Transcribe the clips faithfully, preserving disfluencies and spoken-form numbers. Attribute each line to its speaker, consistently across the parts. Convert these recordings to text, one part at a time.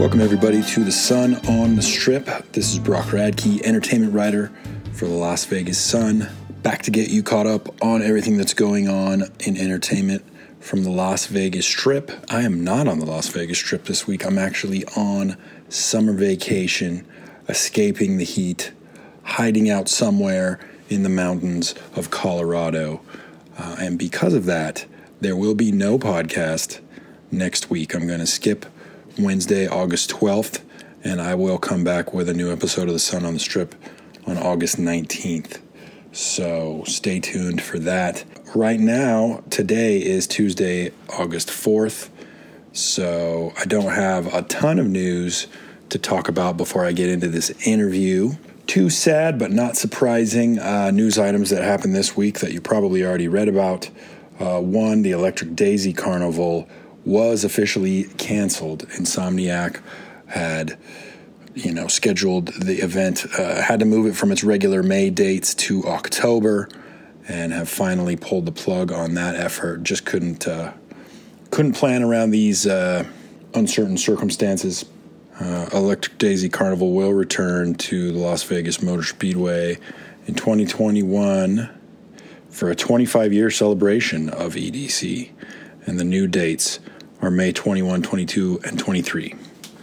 Speaker 1: Welcome, everybody, to The Sun on the Strip. This is Brock Radke, entertainment writer for the Las Vegas Sun, back to get you caught up on everything that's going on in entertainment from the Las Vegas Strip. I am not on the Las Vegas Strip this week. I'm actually on summer vacation, escaping the heat, hiding out somewhere in the mountains of Colorado. Uh, and because of that, there will be no podcast next week. I'm going to skip Wednesday, August twelfth, and I will come back with a new episode of The Sun on the Strip on August nineteenth. So stay tuned for that. Right now, today is Tuesday, August fourth, so I don't have a ton of news to talk about before I get into this interview. Two sad but not surprising uh, news items that happened this week that you probably already read about. Uh, one, the Electric Daisy Carnival was officially canceled. Insomniac had, you know, scheduled the event, uh, had to move it from its regular May dates to October, and have finally pulled the plug on that effort. Just couldn't uh, couldn't plan around these uh, uncertain circumstances. Uh, Electric Daisy Carnival will return to the Las Vegas Motor Speedway in twenty twenty-one for a twenty-five year celebration of E D C, and the new dates are May twenty-first, twenty-second, and twenty-third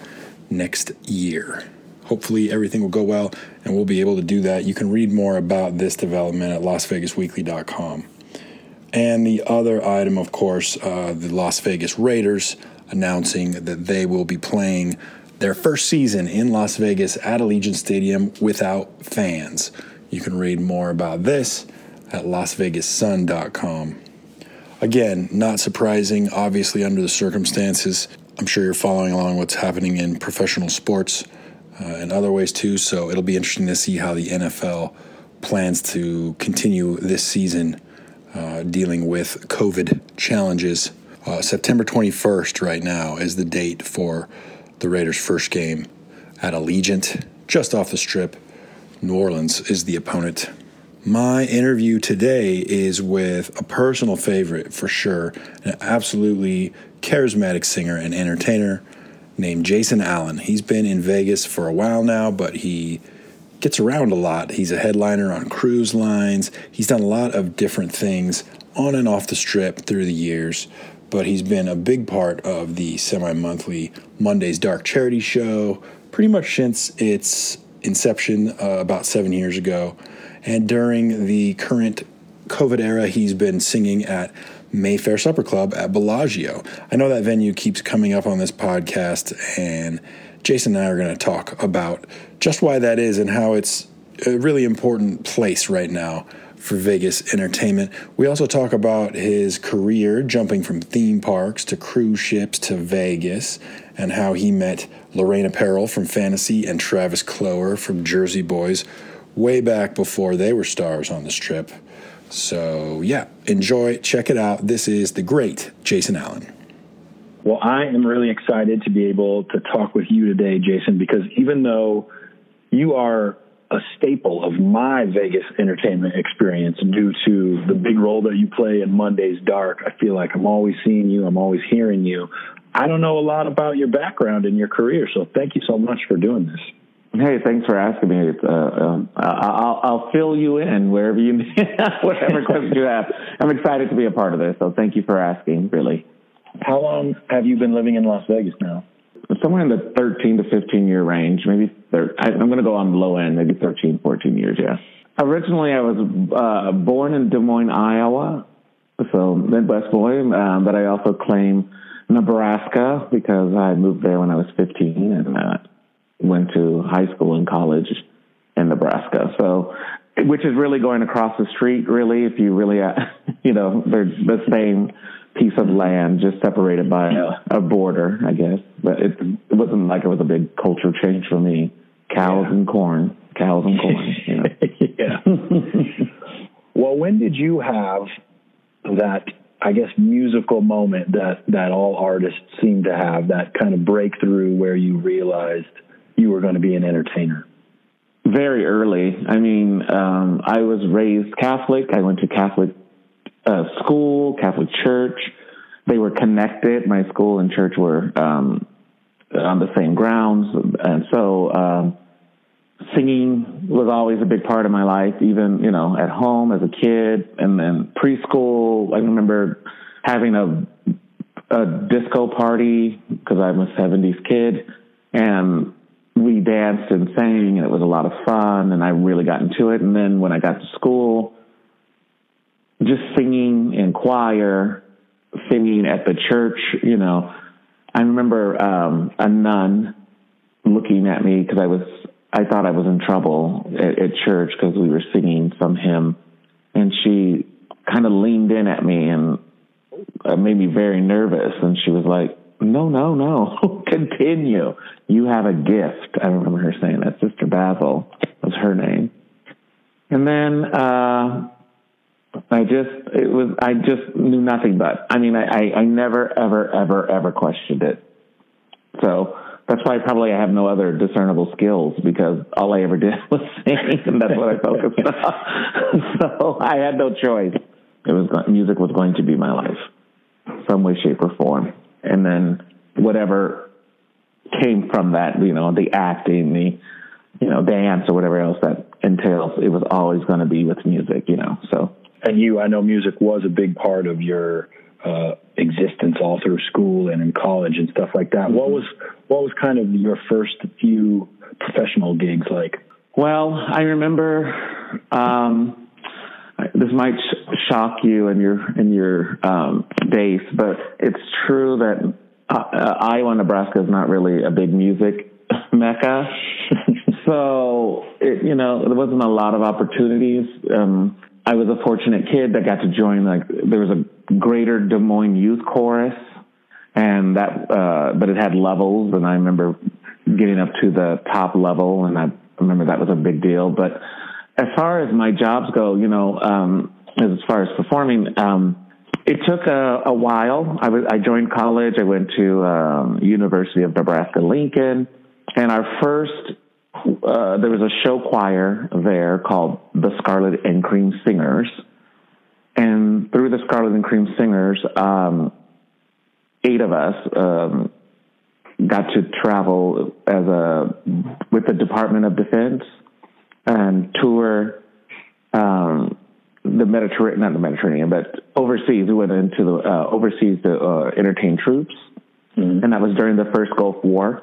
Speaker 1: next year. Hopefully everything will go well, and we'll be able to do that. You can read more about this development at las vegas weekly dot com. And the other item, of course, uh, the Las Vegas Raiders announcing that they will be playing their first season in Las Vegas at Allegiant Stadium without fans. You can read more about this at las vegas sun dot com. Again, not surprising, obviously, under the circumstances. I'm sure you're following along what's happening in professional sports uh, and other ways too, so it'll be interesting to see how the N F L plans to continue this season uh, dealing with COVID challenges. Uh, September twenty-first right now is the date for the Raiders' first game at Allegiant, just off the Strip. New Orleans is the opponent. My interview today is with a personal favorite for sure, an absolutely charismatic singer and entertainer named Jason Allen. He's been in Vegas for a while now, but he gets around a lot. He's a headliner on cruise lines. He's done a lot of different things on and off the Strip through the years, but he's been a big part of the semi-monthly Monday's Dark Charity Show pretty much since its inception uh, about seven years ago. And during the current COVID era, he's been singing at Mayfair Supper Club at Bellagio. I know that venue keeps coming up on this podcast, and Jason and I are going to talk about just why that is and how it's a really important place right now for Vegas entertainment. We also talk about his career jumping from theme parks to cruise ships to Vegas, and how he met Lorraine Apparel from Fantasy and Travis Clower from Jersey Boys way back before they were stars on the Strip. So, yeah, enjoy, check it out. This is the great Jason Allen.
Speaker 2: Well, I am really excited to be able to talk with you today, Jason, because even though you are a staple of my Vegas entertainment experience due to the big role that you play in Monday's Dark, I feel like I'm always seeing you, I'm always hearing you. I don't know a lot about your background and your career, so thank you so much for doing this.
Speaker 3: Hey, thanks for asking me. It's, uh, um, I'll, I'll fill you in wherever you need, whatever questions you have. I'm excited to be a part of this, so thank you for asking, really.
Speaker 2: How long have you been living in Las Vegas now?
Speaker 3: Somewhere in the thirteen to fifteen year range, maybe thir- I'm going to go on the low end, maybe thirteen, fourteen years, yeah. Originally, I was uh, born in Des Moines, Iowa, so Midwest boy, um, but I also claim Nebraska because I moved there when I was fifteen and uh, went to high school and college in Nebraska. So, which is really going across the street, really, if you really, uh, you know, they're the same piece of land, just separated by a, a border, I guess. But it, it wasn't like it was a big culture change for me. Cows yeah. and corn, cows and corn. You know?
Speaker 2: Yeah. Well, when did you have that, I guess, musical moment that, that all artists seem to have, that kind of breakthrough where you realized you were going to be an entertainer?
Speaker 3: Very early. I mean, um, I was raised Catholic. I went to Catholic uh, school, Catholic church. They were connected. My school and church were um, on the same grounds. And so um, singing was always a big part of my life, even, you know, at home as a kid, and then preschool. I remember having a, a disco party because I'm a seventies kid, and we danced and sang, and it was a lot of fun, and I really got into it. And then when I got to school, just singing in choir, singing at the church, you know, I remember um, a nun looking at me because I was, I thought I was in trouble at, at church because we were singing some hymn, and she kind of leaned in at me and uh, made me very nervous. And she was like, no, no, no, continue. You have a gift. I remember her saying that. Sister Basil was her name. And then uh, I just, it was, I just knew nothing but. I mean, I, I, I never, ever, ever, ever questioned it. So that's why probably I have no other discernible skills, because all I ever did was sing, and that's what I focused on. So I had no choice. It was, music was going to be my life, some way, shape, or form. And then whatever came from that, you know, the acting, the, you know, dance or whatever else that entails, it was always going to be with music, you know, so.
Speaker 2: And you, I know music was a big part of your uh, existence all through school and in college and stuff like that. Mm-hmm. What was, what was kind of your first few professional gigs like? Well, I remember, um, this might sh- shock you in your in your um, days, but it's true that uh, uh, Iowa, Nebraska is not really a big music mecca. So, it, you know, there wasn't a lot of opportunities. Um, I was a fortunate kid that got to join, like, there was a Greater Des Moines Youth Chorus, and that, uh, but it had levels, and I remember getting up to the top level, and I remember that was a big deal. But as far as my jobs go, you know, um, as far as performing, um, it took a, a while. I was, I joined college. I went to um, University of Nebraska-Lincoln, and our first, uh, there was a show choir there called the Scarlet and Cream Singers. And through the Scarlet and Cream Singers, um, eight of us um, got to travel as a with the Department of Defense and tour um, the Mediterranean, not the Mediterranean, but overseas. We went into the uh, overseas to uh, entertain troops, mm-hmm. and that was during the first Gulf War.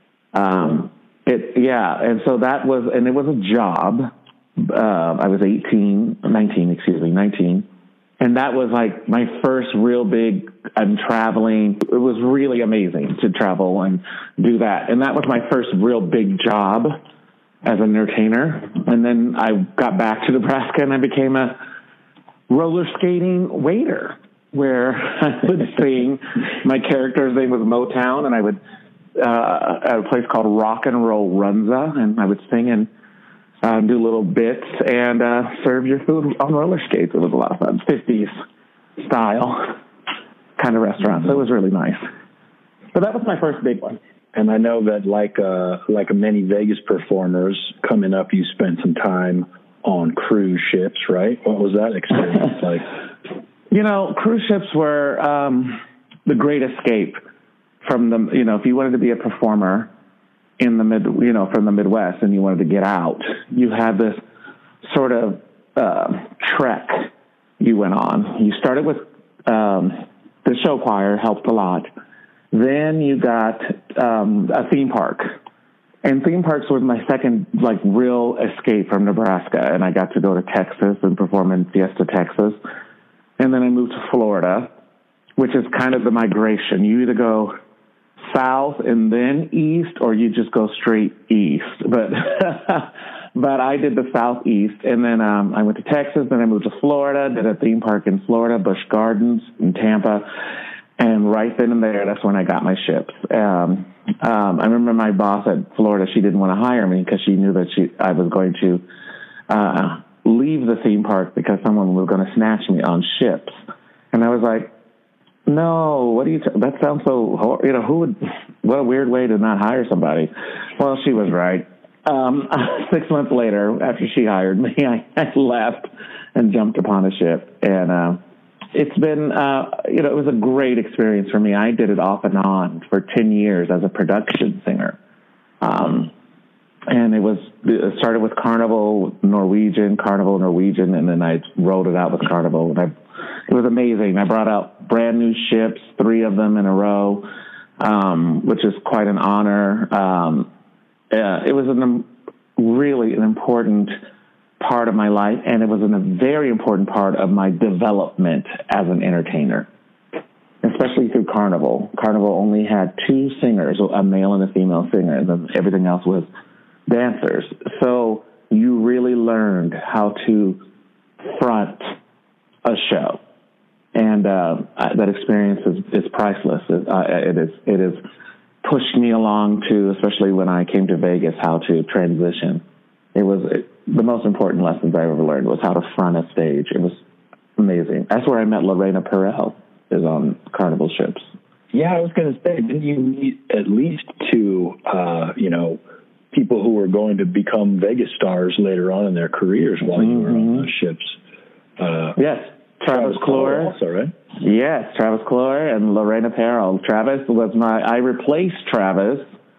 Speaker 2: Um, it, yeah, and so that was, and it was a job. Uh, I was eighteen, nineteen, excuse me, nineteen. And that was like my first real big, I'm traveling. It was really amazing to travel and do that. And that was my first real big job as an entertainer. And then I got back to Nebraska and I became a roller skating waiter, where I would sing. My character's name was Motown, and I would, uh, at a place called Rock and Roll Runza, and I would sing and Uh, do little bits and uh, serve your food on roller skates. It was a lot of fun, fifties style kind of restaurant. So it was really nice. So that was my first big one. And I know that like uh, like many Vegas performers coming up, you spent some time on cruise ships, right? What was that experience like?
Speaker 3: You know, cruise ships were um, the great escape from the, you know, if you wanted to be a performer in the mid, you know, from the Midwest, and you wanted to get out, you had this sort of uh, trek you went on. You started with um, the show choir, helped a lot. Then you got um, a theme park, and theme parks was my second like real escape from Nebraska. And I got to go to Texas and perform in Fiesta, Texas, and then I moved to Florida, which is kind of the migration. You either go south and then east, or you just go straight east. But but I did the southeast, and then um, I went to Texas, then I moved to Florida, did a theme park in Florida, Busch Gardens in Tampa, and right then and there, that's when I got my ships. Um, um, I remember my boss at Florida, she didn't want to hire me because she knew that she I was going to uh, leave the theme park because someone was going to snatch me on ships. And I was like, no, what do you, t- that sounds so, hor- you know, who would, what a weird way to not hire somebody. Well, she was right. Um, six months later, after she hired me, I, I left and jumped upon a ship and uh, it's been, uh, you know, it was a great experience for me. I did it off and on for ten years as a production singer. Um, and it was, it started with Carnival Norwegian, Carnival Norwegian, and then I rolled it out with Carnival. And I, it was amazing. I brought out brand new ships, three of them in a row, um, which is quite an honor. Um, uh, it was an, really an important part of my life, and it was a very important part of my development as an entertainer, especially through Carnival. Carnival only had two singers, a male and a female singer, and then everything else was dancers. So you really learned how to front a show, and uh, that experience is, is priceless. It, uh, it is it has pushed me along to, especially when I came to Vegas, how to transition. It was it, the most important lessons I ever learned was how to front a stage. It was amazing. That's where I met Lorena Perel, is on Carnival ships.
Speaker 2: Yeah, I was going to say, didn't you meet at least two, uh, you know, people who were going to become Vegas stars later on in their careers while mm-hmm. you were on those ships? Uh,
Speaker 3: yes, Travis, Travis Clore.
Speaker 2: Also, right?
Speaker 3: Yes, Travis Clore and Lorena Perel. Travis was my, I replaced Travis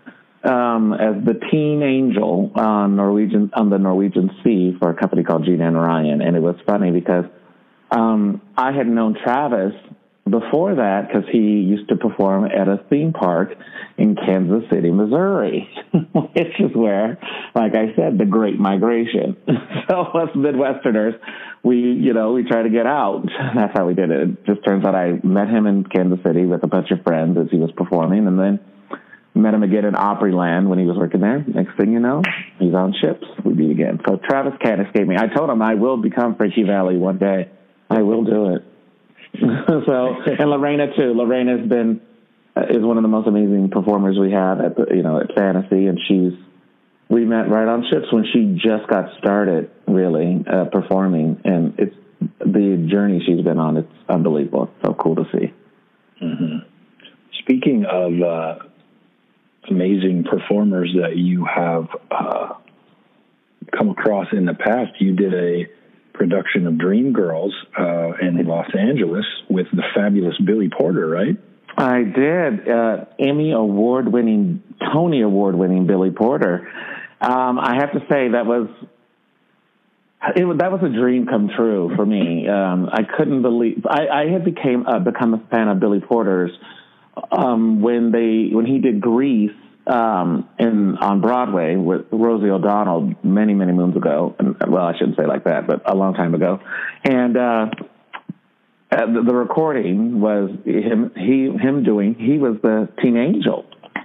Speaker 3: Um, as the teen angel on Norwegian on the Norwegian Sea for a company called Gene and Ryan, and it was funny because um, I had known Travis before that because he used to perform at a theme park in Kansas City, Missouri, which is where, like I said, the Great Migration. So us Midwesterners, we you know we try to get out. That's how we did it. It just turns out I met him in Kansas City with a bunch of friends as he was performing, and then met him again in Opryland when he was working there. Next thing you know, he's on ships. We meet again. So Travis can't escape me. I told him I will become Frankie Valli one day. I will do it. So, and Lorena too. Lorena's been uh, is one of the most amazing performers we have at the, you know at Fantasy, and she's we met right on ships when she just got started really uh, performing, and it's the journey she's been on. It's unbelievable. It's so cool to see.
Speaker 2: Mm-hmm. Speaking of. Uh amazing performers that you have uh, come across in the past. You did a production of Dreamgirls uh, in Los Angeles with the fabulous Billy Porter, right?
Speaker 3: I did. Uh, Emmy award-winning, Tony award-winning Billy Porter. Um, I have to say that was it. That was a dream come true for me. Um, I couldn't believe I, I had became uh, become a fan of Billy Porter's. Um, when they when he did Grease um, in on Broadway with Rosie O'Donnell many many moons ago, and, well I shouldn't say like that, but a long time ago, and uh, the, the recording was him he him doing he was the teen angel,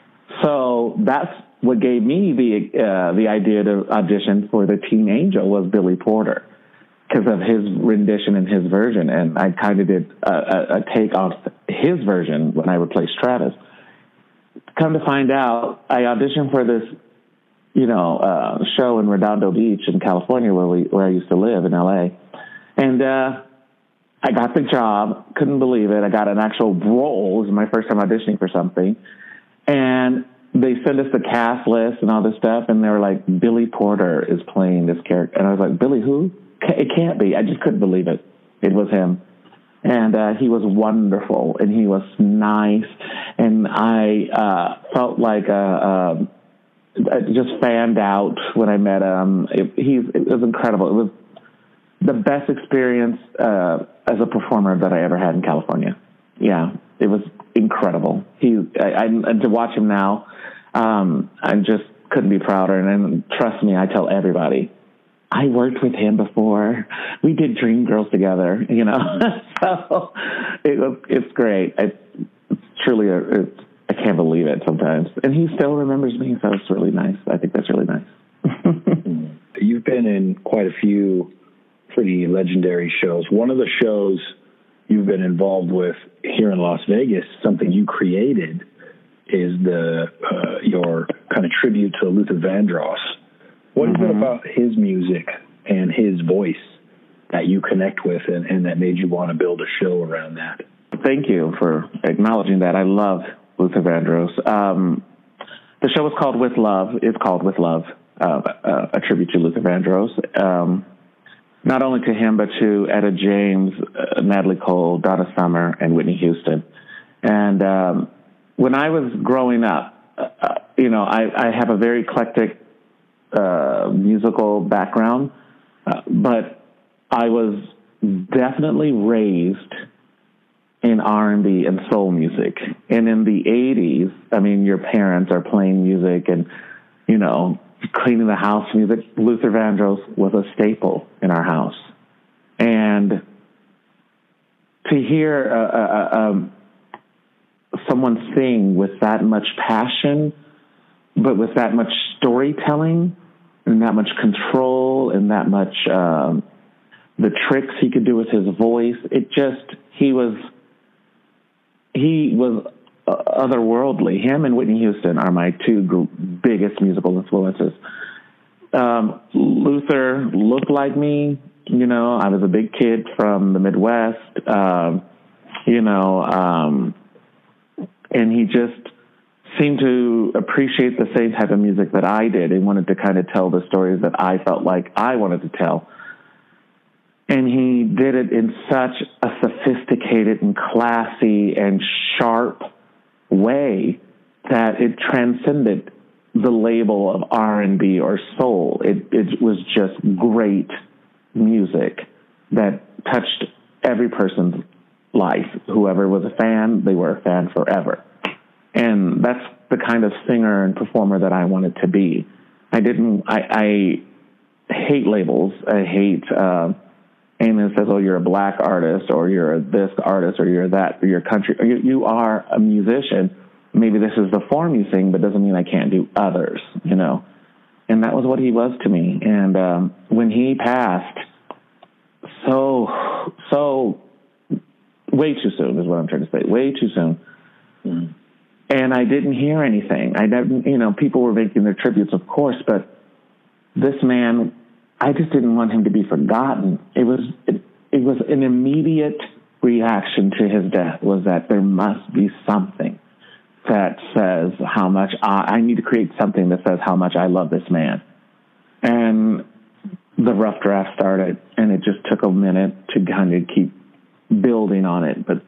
Speaker 3: so that's what gave me the uh, the idea to audition for the teen angel was Billy Porter. Because of his rendition and his version, and I kind of did a, a, a take on his version when I replaced Travis. Come to find out, I auditioned for this, you know, uh, show in Redondo Beach in California, where we where I used to live in L A, and uh, I got the job. Couldn't believe it. I got an actual role. It was my first time auditioning for something, and they sent us the cast list and all this stuff, and they were like, Billy Porter is playing this character, and I was like, Billy who? It can't be. I just couldn't believe it. It was him. And uh, he was wonderful, and he was nice, and I uh, felt like uh, uh, just fanned out when I met him. It, he, it was incredible. It was the best experience uh, as a performer that I ever had in California. Yeah, it was incredible. He, I, I, and to watch him now, um, I just couldn't be prouder, and, and trust me, I tell everybody, I worked with him before. We did Dreamgirls together, you know. So it was, it's great. I, it's truly, a, it's, I can't believe it sometimes. And he still remembers me, so it's really nice. I think that's really nice.
Speaker 2: You've been in quite a few pretty legendary shows. One of the shows you've been involved with here in Las Vegas, something you created, is the uh, your kind of tribute to Luther Vandross. What is it about his music and his voice that you connect with and, and that made you want to build a show around that?
Speaker 3: Thank you for acknowledging that. I love Luther Vandross. Um, the show is called With Love. It's called With Love, uh, uh, a tribute to Luther Vandross. Um, not only to him, but to Etta James, uh, Natalie Cole, Donna Summer, and Whitney Houston. And um, when I was growing up, uh, you know, I, I have a very eclectic uh, musical background, uh, but I was definitely raised in R and B and soul music. And in the eighties, I mean, your parents are playing music and, you know, cleaning the house music. Luther Vandross was a staple in our house. And to hear uh, uh, um, someone sing with that much passion, but with that much storytelling and that much control and that much um, the tricks he could do with his voice, it just, he was, he was otherworldly. Him and Whitney Houston are my two gr- biggest musical influences. Um, Luther looked like me. You know, I was a big kid from the Midwest, um, you know, um, and he just seemed to appreciate the same type of music that I did and wanted to kind of tell the stories that I felt like I wanted to tell. And he did it in such a sophisticated and classy and sharp way that it transcended the label of R and B or soul. It, it was just great music that touched every person's life. Whoever was a fan, they were a fan forever. And that's the kind of singer and performer that I wanted to be. I didn't, I, I hate labels. I hate, uh, anyone says, oh, you're a black artist, or you're a this artist, or you're that, or you're country. Or you, you are a musician. Maybe this is the form you sing, but doesn't mean I can't do others, you know. And that was what he was to me. And um, when he passed, so, so, way too soon is what I'm trying to say, way too soon. Mm. And I didn't hear anything. I never, you know, people were making their tributes, of course, but this man, I just didn't want him to be forgotten. It was it, it was an immediate reaction to his death was that there must be something that says how much I, I need to create something that says how much I love this man. And the rough draft started, and it just took a minute to kind of keep building on it. But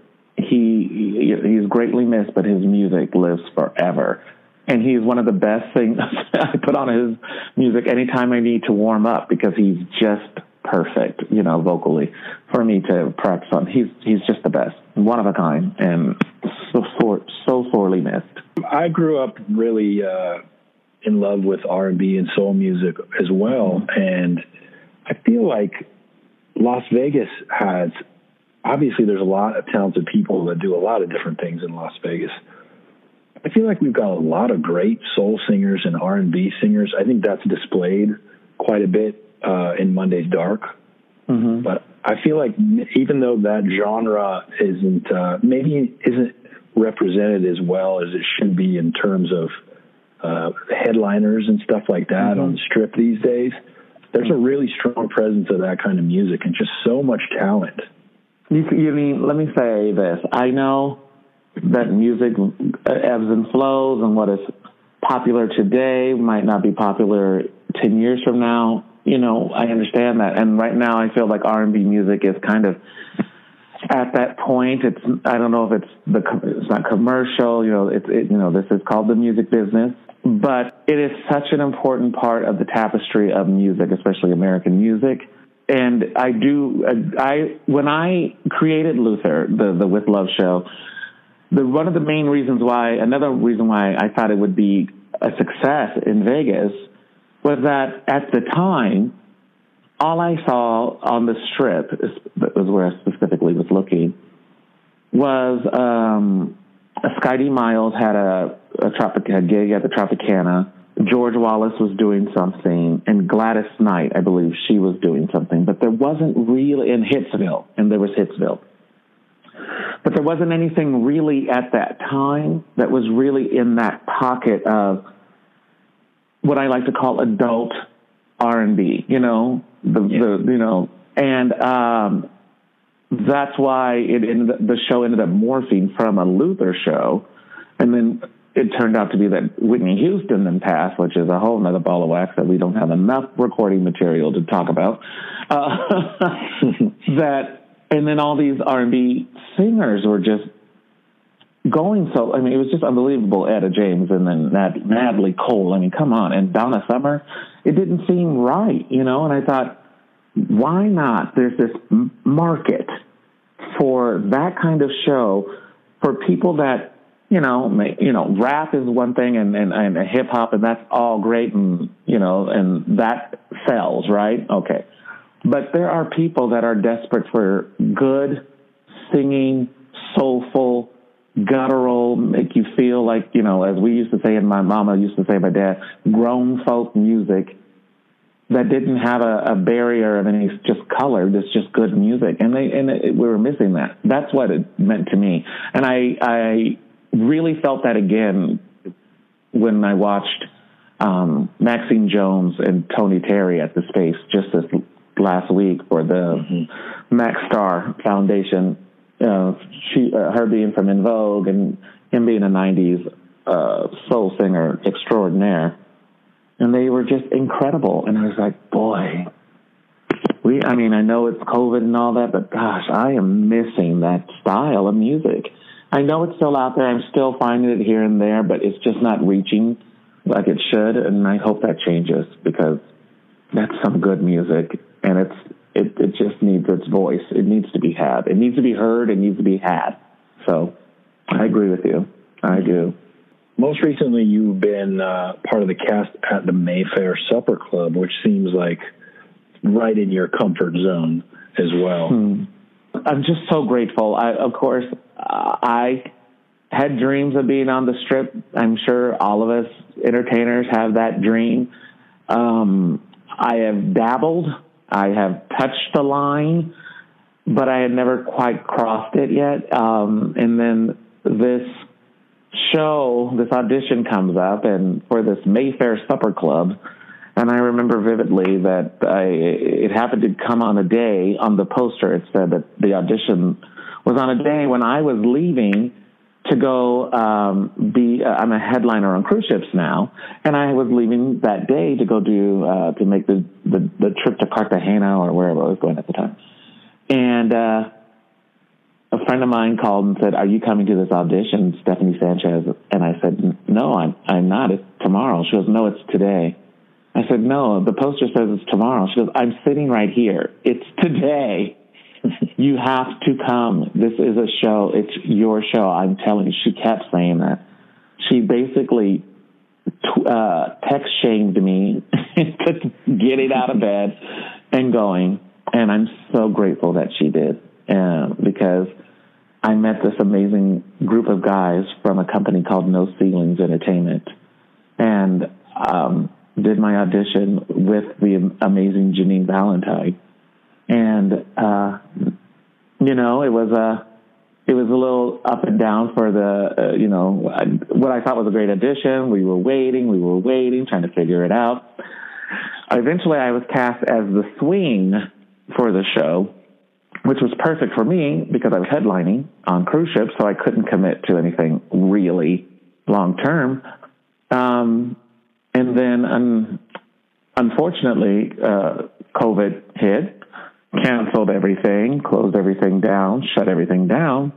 Speaker 3: he he's greatly missed, but his music lives forever. And he's one of the best things I put on his music anytime I need to warm up, because he's just perfect, you know, vocally for me to practice on. He's he's just the best, one of a kind, and so sore, so sorely missed.
Speaker 2: I grew up really uh, in love with R and B and soul music as well, and I feel like Las Vegas has, obviously there's a lot of talented people that do a lot of different things in Las Vegas. I feel like we've got a lot of great soul singers and R and B singers. I think that's displayed quite a bit uh, in Monday's Dark. Mm-hmm. But I feel like even though that genre isn't uh, maybe isn't represented as well as it should be in terms of uh, headliners and stuff like that mm-hmm. on the Strip these days, there's a really strong presence of that kind of music and just so much talent.
Speaker 3: You, you mean, let me say this. I know that music ebbs and flows, and what is popular today might not be popular ten years from now. You know, I understand that. And right now I feel like R and B music is kind of at that point. It's, I don't know if it's the, it's not commercial, you know, it's, it, you know, this is called the music business, but it is such an important part of the tapestry of music, especially American music. And I do, I, when I created Luther, the, the With Love show, The, one of the main reasons why, another reason why I thought it would be a success in Vegas was that at the time, all I saw on the Strip, that was where I specifically was looking, was um, Skye Miles had a, a, Tropic, a gig at the Tropicana. George Wallace was doing something, and Gladys Knight, I believe she was doing something. But there wasn't really, in Hitsville, and there was Hitsville. But there wasn't anything really at that time that was really in that pocket of what I like to call adult R and B, you know, the, yeah. the you know, and um, that's why it ended up, the show ended up morphing from a Luther show, and then it turned out to be that Whitney Houston then passed, which is a whole nother ball of wax that we don't have enough recording material to talk about. Uh, that, and then all these R and B singers were just going so, I mean, it was just unbelievable. Etta James and then Nad, Natalie Cole. I mean, come on. And Donna Summer, it didn't seem right, you know, and I thought, why not? There's this market for that kind of show for people that, you know, you know, rap is one thing and, and, and hip hop, and that's all great. And, you know, and that sells, right? Okay. But there are people that are desperate for good singing, soulful, guttural, make you feel like, you know, as we used to say, and my mama used to say, my dad, grown folk music that didn't have a, a barrier of any just color. It's just good music. And they, and it, we were missing that. That's what it meant to me. And I, I really felt that again when I watched um, Maxine Jones and Tony Terry at the Space just this last week for the mm-hmm. Max Star Foundation. Uh, she, uh, her being from En Vogue and him being a nineties uh, soul singer extraordinaire. And they were just incredible. And I was like, boy, we, I mean, I know it's COVID and all that, but gosh, I am missing that style of music. I know it's still out there. I'm still finding it here and there, but it's just not reaching like it should. And I hope that changes because that's some good music. And it's, it, it just needs its voice. It needs to be had. It needs to be heard. It needs to be had. So I agree with you. I do.
Speaker 2: Most recently, you've been uh, part of the cast at the Mayfair Supper Club, which seems like right in your comfort zone as well.
Speaker 3: Hmm. I'm just so grateful. I, of course, uh, I had dreams of being on the Strip. I'm sure all of us entertainers have that dream. Um, I have dabbled. I have touched the line, but I had never quite crossed it yet. Um, and then this show, this audition comes up, and for this Mayfair Supper Club, and I remember vividly that I, it happened to come on a day, on the poster it said that the audition was on a day when I was leaving to go um, be, uh, I'm a headliner on cruise ships now, and I was leaving that day to go do, uh, to make the, the, the trip to Cartagena or wherever I was going at the time. And uh, a friend of mine called and said, are you coming to this audition, Stephanie Sanchez? And I said, no, I'm, I'm not. It's tomorrow. She goes, no, it's today. I said, no, the poster says it's tomorrow. She goes, I'm sitting right here. It's today. You have to come. This is a show. It's your show. I'm telling you. She kept saying that. She basically uh, text shamed me into getting out of bed and going. And I'm so grateful that she did uh, because I met this amazing group of guys from a company called No Ceilings Entertainment and um, did my audition with the amazing Janine Valentine. And, uh, you know, it was a, it was a little up and down for the, uh, you know, I, what I thought was a great audition. We were waiting, we were waiting, trying to figure it out. Eventually I was cast as the swing for the show, which was perfect for me because I was headlining on cruise ships, so I couldn't commit to anything really long term. Um, and then, um, unfortunately, uh, COVID hit, canceled everything, closed everything down, shut everything down.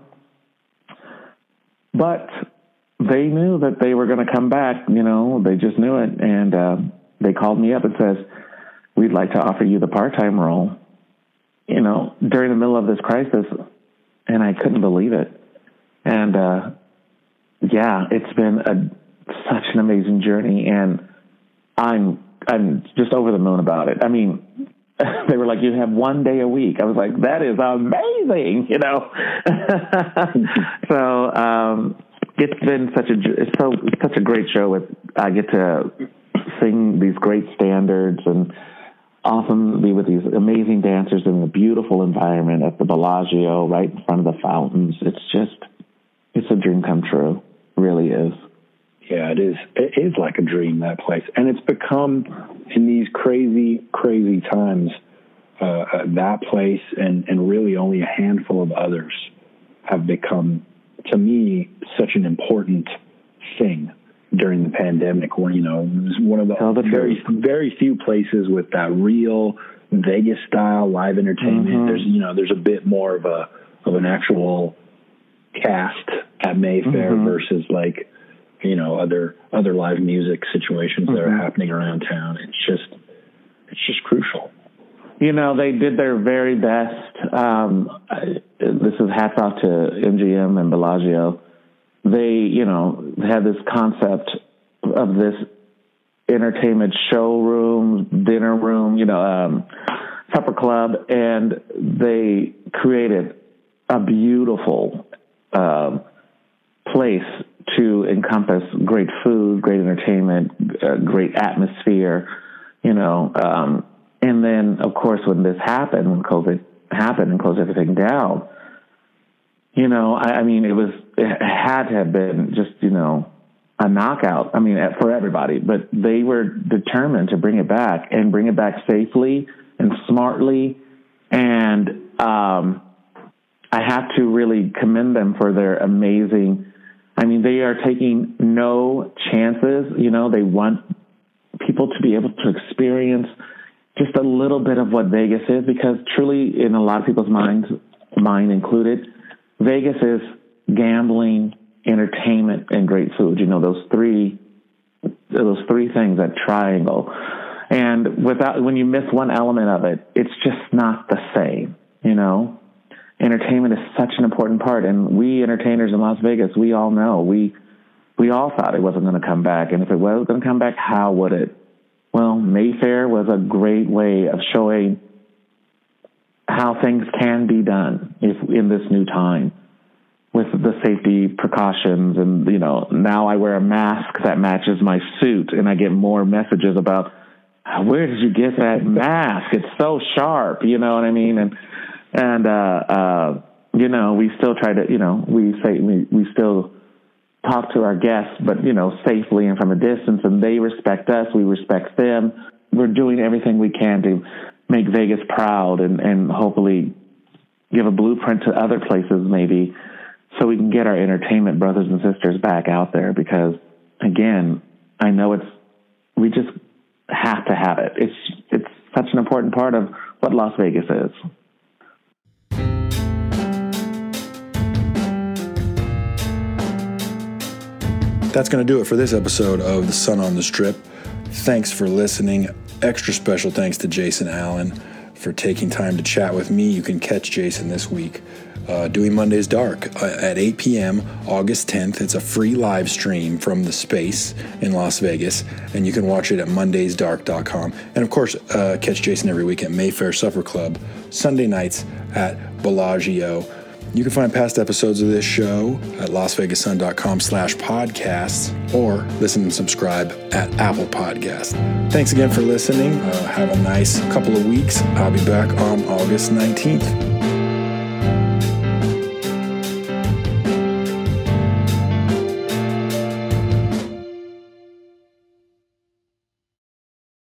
Speaker 3: But they knew that they were going to come back, you know, they just knew it. And uh, they called me up and says, we'd like to offer you the part-time role, you know, during the middle of this crisis. And I couldn't believe it. And, uh, yeah, it's been a, such an amazing journey. And I'm, I'm just over the moon about it. I mean, they were like, you have one day a week. I was like, that is amazing, you know? so, um, it's been such a, it's so, it's such a great show. With, I get to sing these great standards and often be with these amazing dancers in a beautiful environment at the Bellagio, right in front of the fountains. It's just, it's a dream come true. It really is.
Speaker 2: Yeah, it is. It is like a dream, that place. And it's become, in these crazy, crazy times, uh, that place and, and really only a handful of others have become, to me, such an important thing during the pandemic, when, you know, it was one of the, the very, very few places with that real Vegas style live entertainment. Mm-hmm. There's, you know, there's a bit more of a, of an actual cast at Mayfair mm-hmm. versus like, you know, other, other live music situations mm-hmm. that are happening around town. It's just, it's just crucial.
Speaker 3: You know, they did their very best. Um, I, this is hats off to M G M and Bellagio. They, you know, had this concept of this entertainment showroom, dinner room, you know, um, supper club, and they created a beautiful uh, place to encompass great food, great entertainment, uh, great atmosphere, you know. Um, and then, of course, when this happened, when COVID happened and closed everything down, you know, I, I mean, it was, it had to have been just, you know, a knockout. I mean, for everybody, but they were determined to bring it back and bring it back safely and smartly. And um, I have to really commend them for their amazing, I mean, they are taking no chances. You know, they want people to be able to experience just a little bit of what Vegas is, because truly, in a lot of people's minds, mine included, Vegas is gambling, entertainment, and great food. You know, those three, those three things, that triangle. And without, when you miss one element of it, it's just not the same. You know, entertainment is such an important part. And we entertainers in Las Vegas, we all know, we, we all thought it wasn't going to come back. And if it was going to come back, how would it? Well, Mayfair was a great way of showing how things can be done if in this new time, with the safety precautions. And, you know, now I wear a mask that matches my suit, and I get more messages about, where did you get that mask? It's so sharp, you know what I mean? And, and, uh, uh, you know, we still try to, you know, we say, we, we still talk to our guests, but, you know, safely and from a distance, and they respect us. We respect them. We're doing everything we can to make Vegas proud, and, and hopefully give a blueprint to other places maybe, so we can get our entertainment brothers and sisters back out there. Because again, I know it's, we just have to have it. It's, it's such an important part of what Las Vegas is.
Speaker 1: That's going to do it for this episode of The Sun on the Strip. Thanks for listening. Extra special thanks to Jason Allen for taking time to chat with me. You can catch Jason this week uh, doing Mondays Dark uh, at eight p.m. August tenth. It's a free live stream from the Space in Las Vegas, and you can watch it at mondays dark dot com. And of course, uh, catch Jason every week at Mayfair Supper Club, Sunday nights at Bellagio. You can find past episodes of this show at las vegas sun dot com slash podcasts, or listen and subscribe at Apple Podcasts. Thanks again for listening. Uh, have a nice couple of weeks. I'll be back on August nineteenth.